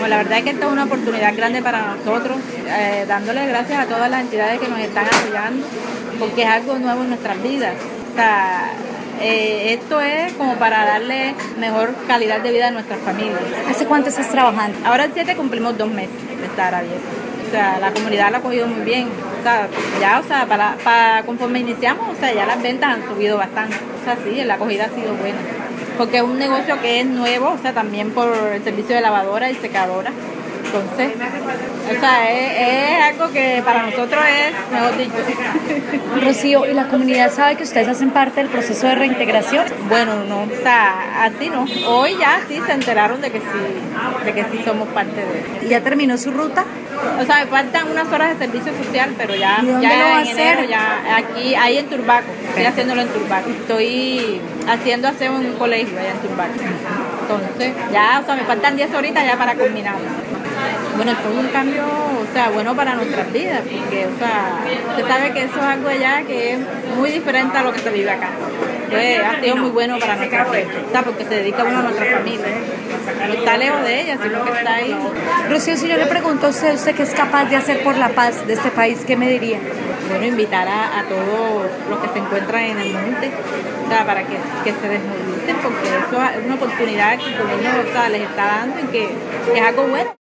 Pues la verdad es que esta es una oportunidad grande para nosotros, dándole gracias a todas las entidades que nos están apoyando, porque es algo nuevo en nuestras vidas. O sea, esto es como para darle mejor calidad de vida a nuestras familias. ¿Hace cuánto estás trabajando? Ahora el 7 cumplimos 2 meses de estar abierto. O sea, la comunidad lo ha cogido muy bien. O sea, ya, o sea, para conforme iniciamos, o sea, ya las ventas han subido bastante. O sea, sí, la acogida ha sido buena. Porque es un negocio que es nuevo, o sea, también por el servicio de lavadora y secadora. Entonces, o sea, es algo que para nosotros es, mejor dicho. Rocío, ¿y la comunidad sabe que ustedes hacen parte del proceso de reintegración? Bueno, no, o sea, así no. Hoy ya sí se enteraron de que sí somos parte de. ¿Y ya terminó su ruta? O sea, me faltan unas horas de servicio social, pero ya, ¿Y dónde ya lo va a en enero, hacer? ya aquí, ahí en Turbaco, estoy haciéndolo en Turbaco. Estoy haciendo aseo en un colegio allá en Turbaco. Entonces, ya, o sea, me faltan 10 horitas ya para culminar. Bueno, esto es un cambio, o sea, bueno para nuestras vidas, porque, o sea, usted sabe que eso es algo allá que es muy diferente a lo que se vive acá. Entonces, ha sido muy bueno para nuestras vidas, o sea, porque se dedica uno a nuestra familia. No está lejos de ella, sino que está ahí. Rocío, si yo le pregunto a usted qué es capaz de hacer por la paz de este país, ¿qué me diría? Bueno, invitar a todos los que se encuentran en el monte, o sea, para que se desmovilicen, porque eso es una oportunidad que el gobierno, o sea, les está dando y que es algo bueno.